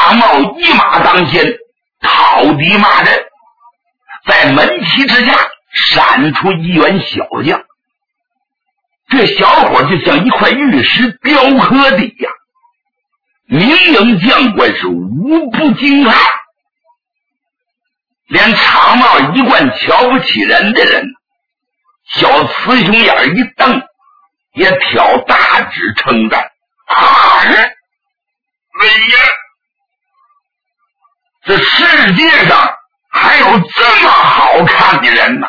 长帽一马当先，掏地骂人，在门旗之下闪出一员小将。这小伙就像一块玉石雕刻的一样，明营将官是无不惊骇，连长帽一贯瞧不起人的人，小雌雄眼一瞪，也挑大指称赞：啊，哎呀，这世界上还有这么好看的人呢！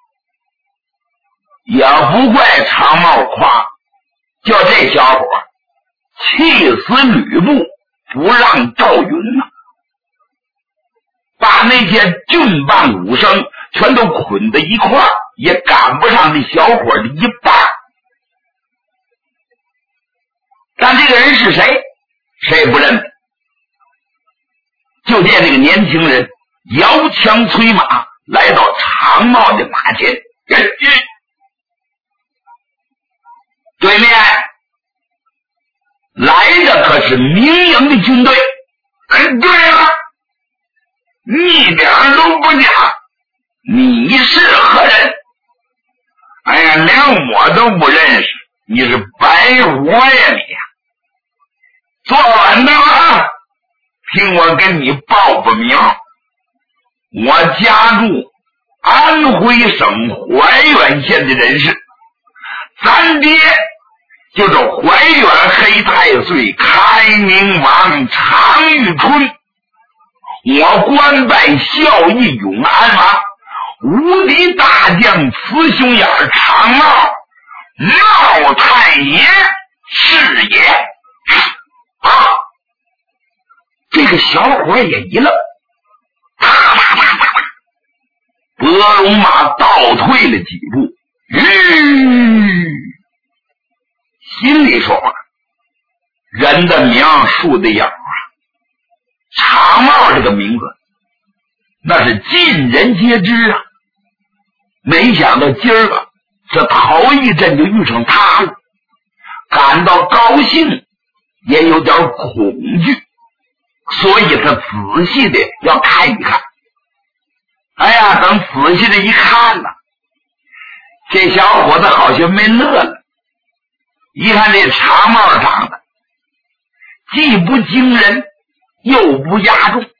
也不怪长帽夸，叫这小伙气死吕布，不让赵云呐，把那些俊棒武生全都捆在一块儿，也赶不上这小伙的一半。但这个人是谁？谁不认得？就见这个年轻人摇枪催马来到长帽的马前，对面来的可是明营的军队。对了，一点都不假，你是何人？哎呀，连我都不认识，你是白活呀你呀！坐稳当啊，听我跟你报个名，我家住安徽省怀远县的人士，咱爹就是怀远黑太岁开明王常遇春，我官拜孝义永安王，无敌大将雌雄眼长帽茂太爷是也。啊！这个小伙也一愣，啪啪啪啪啪，伯龙马倒退了几步，心里说话：人的名，树的影啊！长帽这个名字，那是尽人皆知啊！没想到今儿个这头一阵就遇上他了，感到高兴，也有点恐惧，所以他仔细的要看一看。哎呀，等仔细的一看呢，这小伙子好像没乐了。一看这长帽长得既不惊人又不压重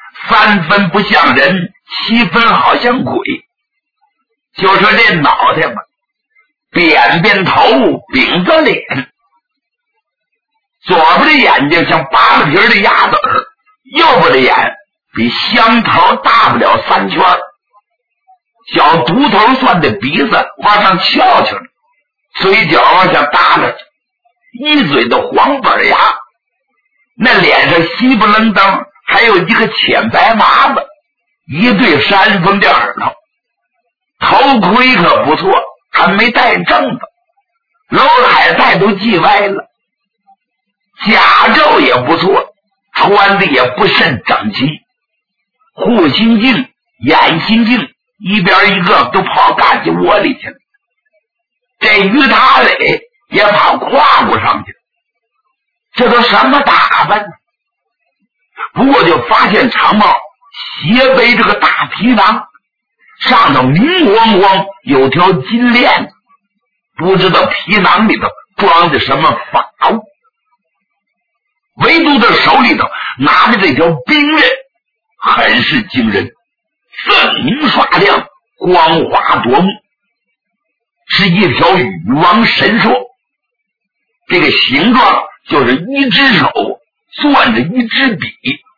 ，3分不像人，7分好像鬼。就说这脑袋吧，扁扁头，饼子脸，左边的眼睛像扒了皮的鸭子儿，右边的眼比香桃大不了3圈，小独头蒜的鼻子往上翘起来，嘴角往下耷拉着，一嘴的黄板牙，那脸上稀不楞当还有一个浅白麻子，一对山峰的耳朵，头盔可不错，还没戴正的，篓海带都系歪了，甲胄也不错，穿的也不甚整齐，护心镜、眼心镜一边一个都跑干净窝里去了，这于他磊也跑胯骨上去了，这都什么打扮呢？不过就发现长帽斜背这个大皮囊，上头明晃晃有条金链子，不知道皮囊里头装的什么法物，唯独他手里头拿着这条兵刃，很是惊人，锃明刷亮，光滑夺目，是一条羽王神兽，这个形状就是一只手攥着一支笔，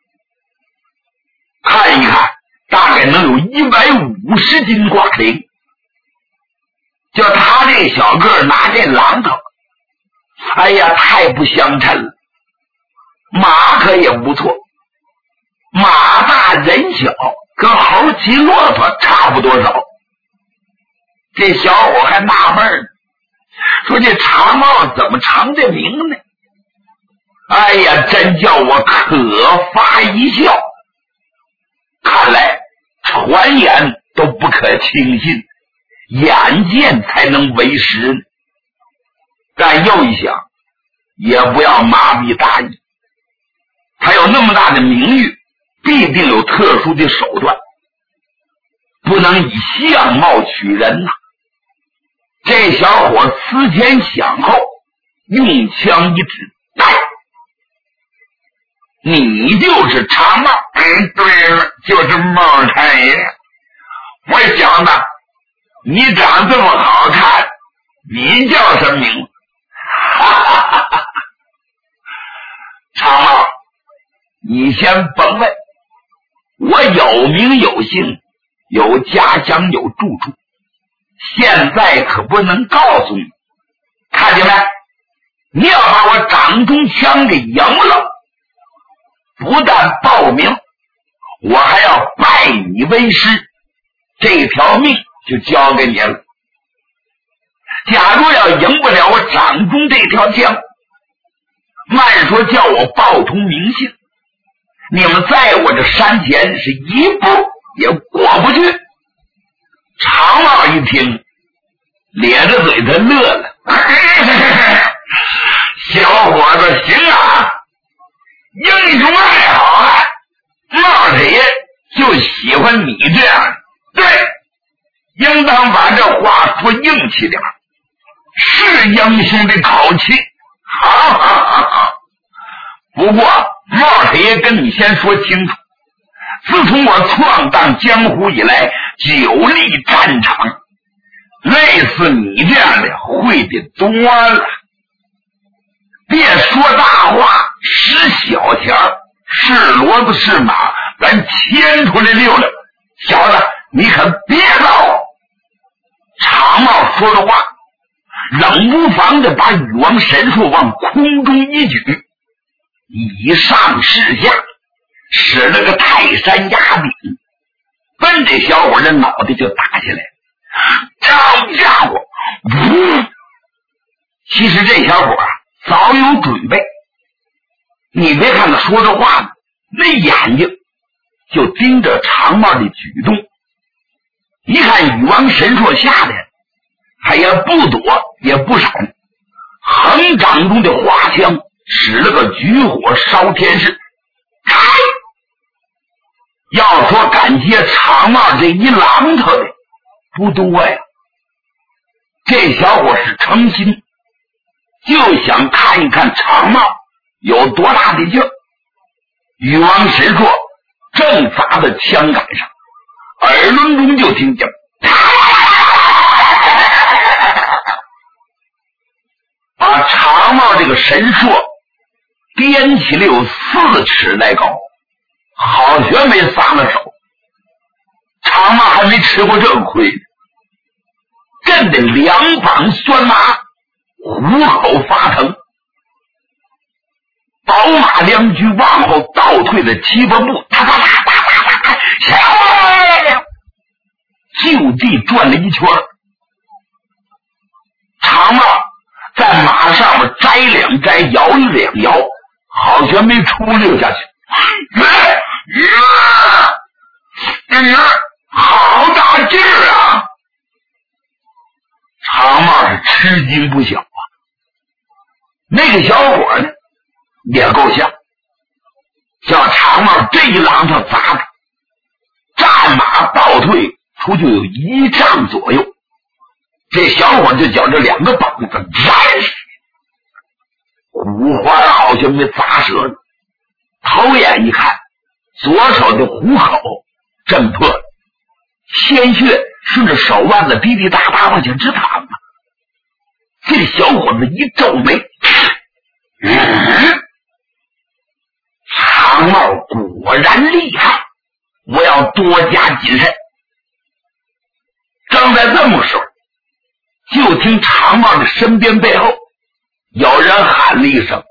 看一看大概能有150斤挂铃。就他这个小个拿这榔头，哎呀，太不相称了。马可也不错，马大人小，跟猴骑骆驼差不多少。这小伙还纳闷呢，说这长帽怎么成这名呢？哎呀，真叫我可发一笑。看来传言都不可轻信，眼见才能为实呢。但又一想，也不要麻痹大意，他有那么么大的名誉，必定有特殊的手段，不能以相貌取人呐。这小伙思前想后，用枪一指，来，你就是长帽。对了，就是帽太爷。我想呢，你长这么好看，你叫什么名字？长帽，你先甭问，我有名有姓，有家乡有住处，现在可不能告诉你。看见没？你要把我掌中枪给赢了，不但报名，我还要拜你为师，这条命就交给你了。假如要赢不了我掌中这条枪，慢说叫我报通名姓，你们在我这山前是一步也过不去。长帽一听，咧着嘴他乐了，小伙子行啊，英雄爱好啊，帽太爷就喜欢你这样，对，应当把这话说硬气点，是英雄的口气。好，不过帽太爷跟你先说清楚，自从我闯荡江湖以来，久历战场，类似你这样的会的多了。别说大话，使小钱儿，是骡子是马，咱牵出来溜溜。小子，你可别闹我！长帽说的话，冷不防的把禹王神术往空中一举，以上视下，使了个泰山压顶，奔这小伙的脑袋就打下来。这家伙，其实这小伙早有准备，你别看他说这话呢，那眼睛就盯着长帽的举动，一看禹王神术下来，他也不躲也不闪，横掌中的花枪使了个举火烧天势。要说敢接长帽这一榔头的不多呀，这小伙是诚心，就想看一看长帽有多大的劲儿。禹王神硕正砸在枪杆上，耳轮中就听见把长帽这个神硕颠起了有4尺来高，好学没撒了手。长帽还没吃过这个亏，震得两膀酸麻，虎口发疼，宝马两驹往后倒退了7、8步，就地转了一圈。长帽在马上面摘2摘，摇了2摇，好学没出溜下去。好大劲儿啊！长帽是吃惊不小啊。那个小伙呢也够呛，叫长帽这一榔头砸的，战马倒退出去有1丈左右。这小伙就觉着2个膀子五环好像被砸折了，头眼一看，左手的虎口震破了，鲜血顺着手腕子滴滴答答往前直淌啊！这小伙子一皱眉，长帽果然厉害，我要多加谨慎。正在这么说，就听长帽的身边背后有人喊了一声：“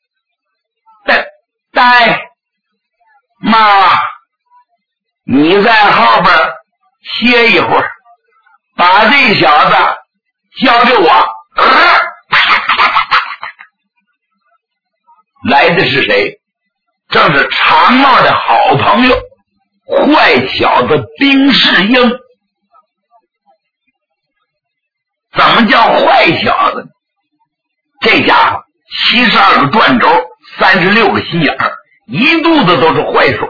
呆妈，你在后边歇一会儿，把这小子交给我。”来的是谁？正是长帽的好朋友坏小子丁世英。怎么叫坏小子？这家伙72个转轴，36个心眼儿， 一肚子都是坏水。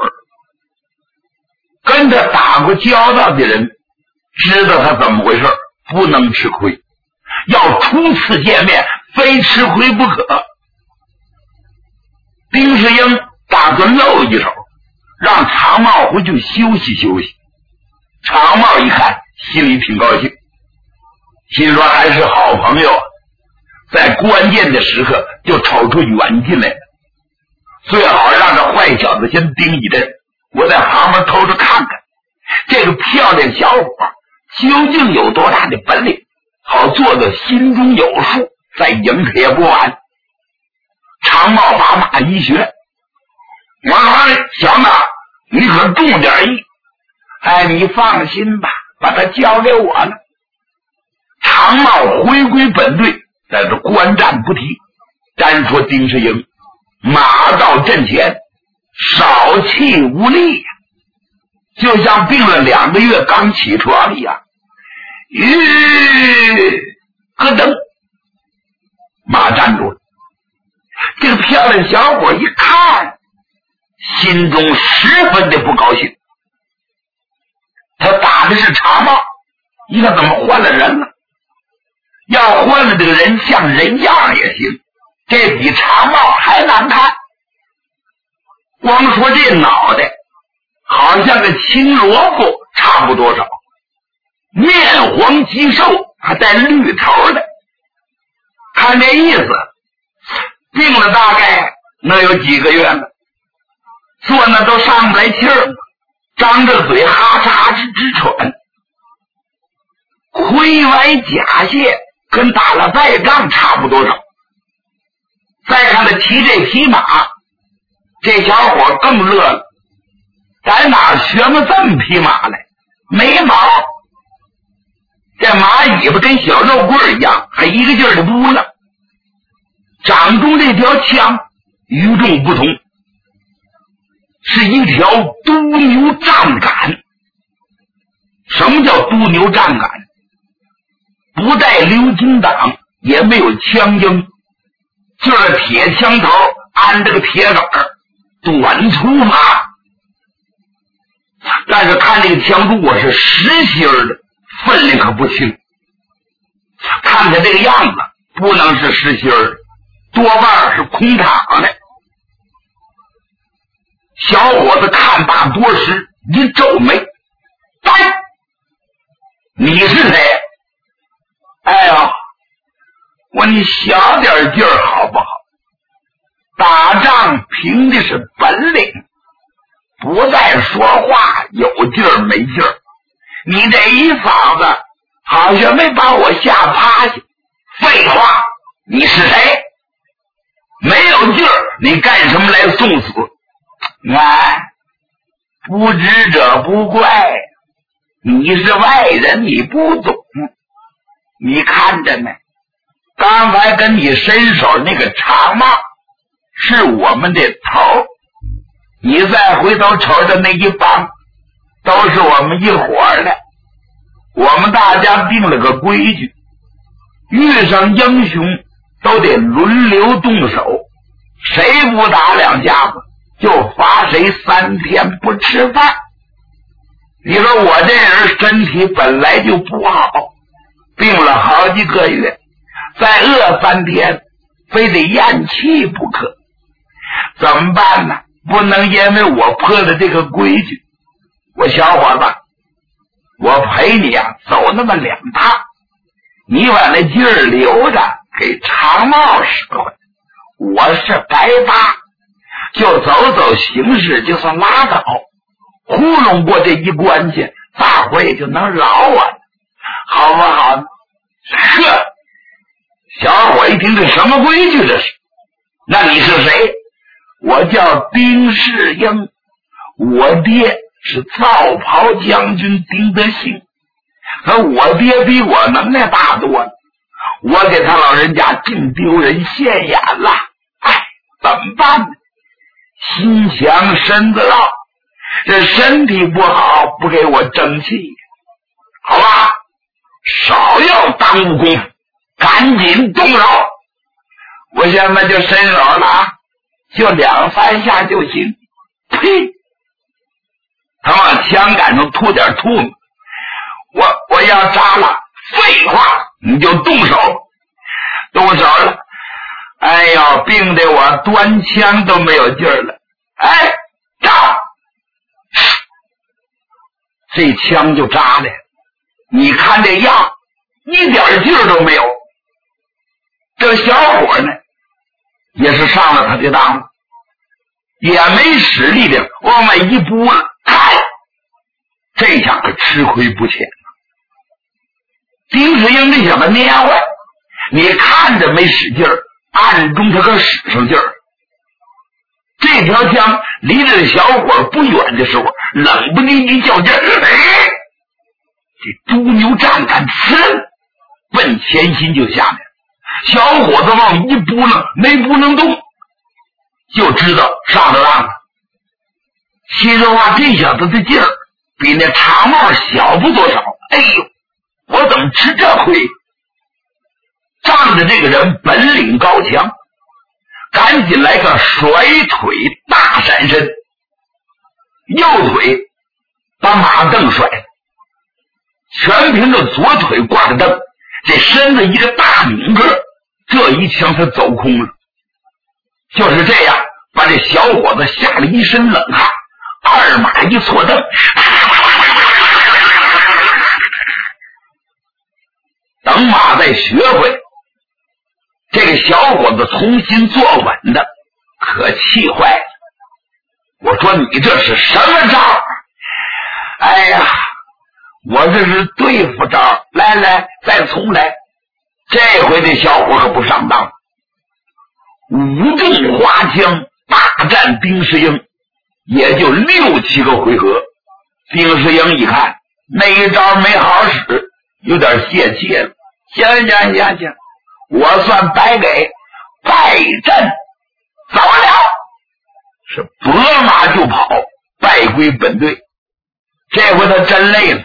跟他打过交道的人知道他怎么回事，不能吃亏，要初次见面非吃亏不可。丁世英打算露一手，让常茂回去休息休息。常茂一看心里挺高兴，心说还是好朋友啊，在关键的时刻就瞅出远近来了，最好让这坏小子先盯一阵，我在旁边偷着看看这个漂亮小伙究竟有多大的本领，好做个心中有数，再赢他也不晚。常茂把马一学，小子你可重点意，你放心吧，把他交给我了。常茂回归本队，在这观战不提。单说丁世英马到阵前少气无力呀，就像病了2个月刚起床一样。咯噔，马站住了。这个漂亮小伙一看，心中十分的不高兴。他打的是常茂，你看怎么换了人了？要换了这个人像人样也行，这比常茂还难看。光说这脑袋好像个青萝卜差不多少，面黄肌瘦，还带绿头的。看这意思，病了大概能有几个月了，坐那都上不来气儿，张着嘴哈哧哈哧直喘，盔崴甲械跟打了败仗差不多少。再看他骑这匹马，这小伙更乐了，在哪学么这么匹马来？没毛，这马尾巴跟小肉棍一样，还一个劲儿的扑了。掌中这条枪与众不同，是一条督牛战杆。什么叫督牛战杆？不带鎏金档，也没有枪缨，就是铁枪头安着个铁杆儿，短粗法。但是看这个枪如果是实心的，分量可不轻。看他这个样子，不能是实心的，多半是空膛的。小伙子看罢多时，一皱眉：“呆，你是谁？”哎呦，你小点劲儿好不好？打仗凭的是本领，不再说话有劲儿没劲儿。你这一嗓子好像没把我吓趴下。废话，你是谁？没有劲儿，你干什么来送死？不知者不怪，你是外人，你不懂。你看着没？刚才跟你伸手那个长帽是我们的头，你再回头瞅着那一帮，都是我们一伙的。我们大家定了个规矩，遇上英雄都得轮流动手，谁不打2下子就罚谁3天不吃饭。你说我这人身体本来就不好，病了好几个月，再饿3天非得咽气不可，怎么办呢？不能因为我破了这个规矩。我小伙子，我陪你走那么2趟，你把那劲儿留着给长帽使唤，我是白搭，就走走形势，就算拉倒，糊弄过这一关去，大伙也就能饶我了，好不好呢？呵，小伙一听这什么规矩这是？那你是谁？我叫丁世英，我爹是皂袍将军丁德兴，可我爹比我能耐大多了，我给他老人家净丢人现眼了。怎么办呢？心强身子绕，这身体不好，不给我争气，好吧？少要耽误功夫，赶紧动手！我现在就伸手了， 就2-3下就行。呸！他往枪杆上吐点吐沫。我要扎了。废话，你就动手。动手了。哎呦，病得我端枪都没有劲儿了。哎，扎！这枪就扎的，你看这样，一点劲儿都没有。这小伙呢，也是上了他的当了，也没使力的往外一拨，看，这下可吃亏不浅了。丁世英这小子蔫坏，你看着没使劲儿，暗中他可使上劲儿。这条枪离着小伙不远的时候，冷不丁一较劲儿，哎，这猪牛战杆呲奔前心就下来了。小伙子往一扑棱，没扑棱动，就知道上了当了。心说话，这小子的劲儿比那长帽小不多少。哎呦，我怎么吃这亏？仗着这个人本领高强，赶紧来个甩腿大闪身，右腿把马凳甩了，全凭着左腿挂着蹬，这身子一个大拧个，这一枪他走空了。就是这样，把这小伙子吓了一身冷汗，二马一错蹬，等马再学会，这个小伙子重新坐稳的，可气坏了。我说你这是什么招？哎呀，我这是对付招，来，再重来。这回这小伙可不上当，舞动花枪大战丁世英，也就6-7个回合。丁世英一看那一招没好使，有点泄气了。行，我算白给，败阵走了，是拨马就跑，败归本队。这回他真累了，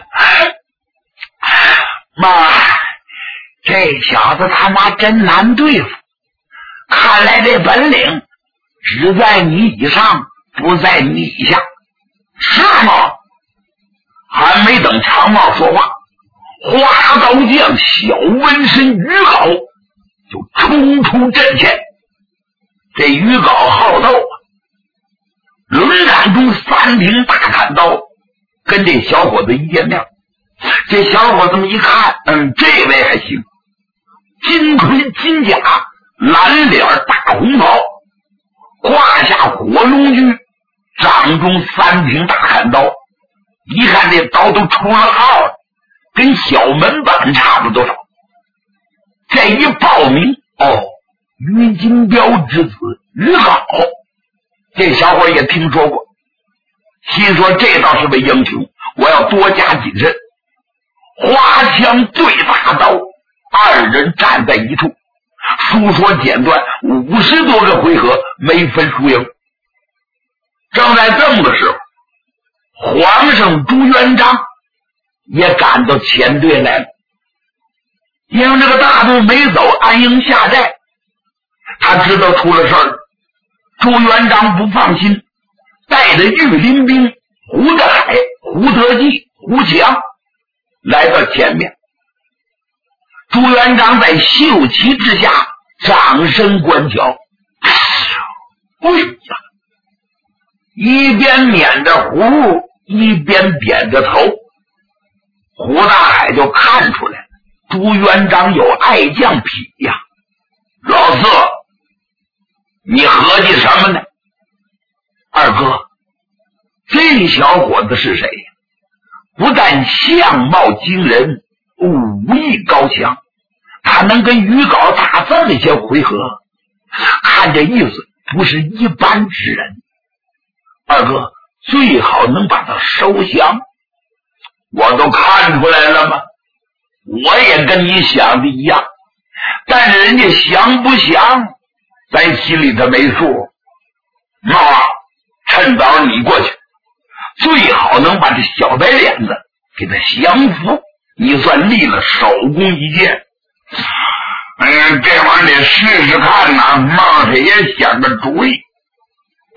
妈，这小子他妈真难对付，看来这本领只在你以上，不在你以下。是吗？还没等长帽说话，花刀将小纹身于镐就冲出阵前。这于镐好斗啊，轮砍中3柄大砍刀，跟这小伙子一见面，这小伙子们一看，这位还行，金盔金甲，蓝脸大红袍，胯下火龙驹，掌中3柄大砍刀。一看这刀都出了号了，跟小门板差不多少。这一报名，于金彪之子于镐，这小伙也听说过，心说这倒是位英雄，我要多加谨慎。花枪对大刀，二人站在一处，书说简短，50多个回合没分输赢。正在这么个时候，皇上朱元璋也赶到前队来了。因为这个大队没走，安营下寨，他知道出了事儿。朱元璋不放心，带着御林兵胡德海、胡德济、胡强来到前面。朱元璋在秀旗之下掌声观瞧，哎呀，一边捻着胡，一边点着头。胡大海就看出来了，朱元璋有爱将癖呀。老四，你合计什么呢？二哥，这小伙子是谁呀？不但相貌惊人，武艺高强，他能跟于镐打这么些回合，看这意思不是一般之人。二哥，最好能把他收降。我都看出来了吗？我也跟你想的一样，但是人家降不降，咱心里头没数。妈，趁早你过去，最好能把这小白脸子给他降服，你算立了首功一件。这玩意儿得试试看呐。冒他也想个主意，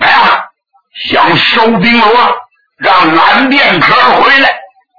哎呀，想收兵罗，让蓝剑客回来。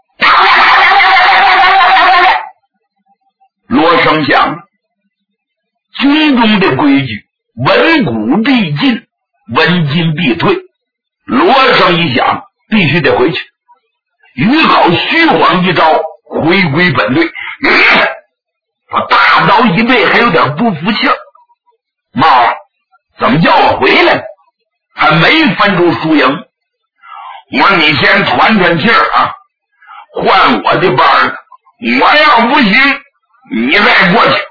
锣声响了，军中的规矩，文武必进，文金必退。锣声一响，必须得回去。于好虚晃一招，回归本队。我大刀一对，还有点不服气儿。妈，怎么叫我回来？还没分出输赢。我说你先喘喘气儿啊，换我的班儿。我要不行，你再过去。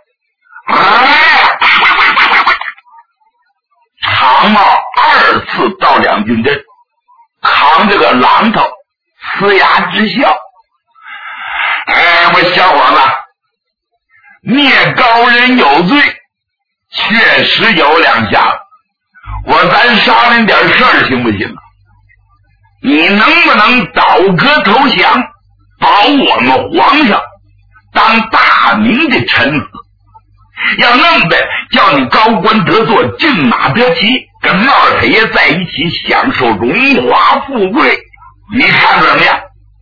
长茂二次到两军阵，扛着个榔头，呲牙直笑。我小伙子，灭高人有罪，确实有两下。咱商量点事儿行不行？你能不能倒戈投降，保我们皇上当大明的臣子？要弄得叫你高官得坐，骏马得骑，跟茂太爷在一起享受荣华富贵，你看怎么样？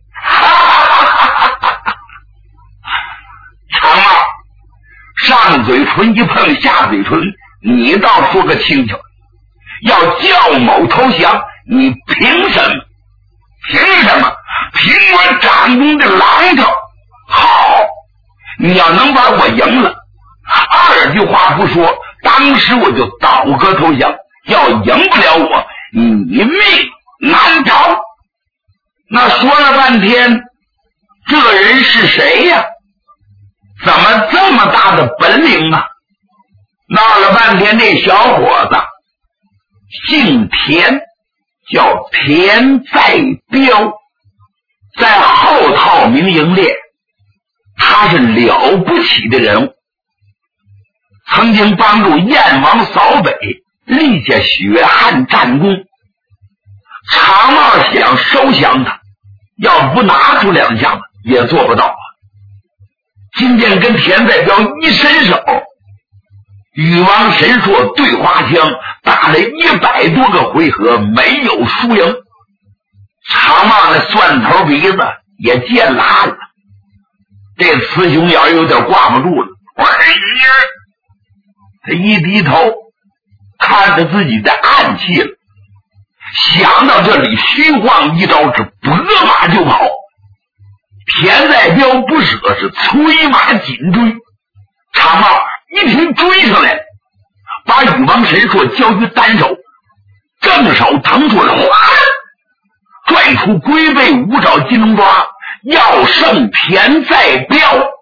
长茂上嘴唇一碰下嘴唇，你倒说个清楚。要叫某投降，你凭什么？凭什么？凭我掌中的榔头。好，你要能把我赢了，二句话不说，当时我就倒戈投降。要赢不了我，你命难逃。那说了半天，这个人是谁呀？怎么这么大的本领啊？闹了半天，这小伙子姓田，叫田在彪，在后套明营列，他是了不起的人物，曾经帮助燕王扫北，立下血汗战功。常茂想收降他，要不拿出两下子也做不到啊。今天跟田在彪一伸手，禹王神硕对花枪打了100多个回合，没有输赢。常茂那蒜头鼻子也见拉了，这雌雄眼有点挂不住了。他一低头看着自己的暗器了，想到这里，虚晃一招，是拨马就跑。田在彪不舍，是催马紧追。常茂一听追上来，把禹王神硕交于单手，正手腾出来，哗，拽出龟背五爪金龙抓，要胜田在彪。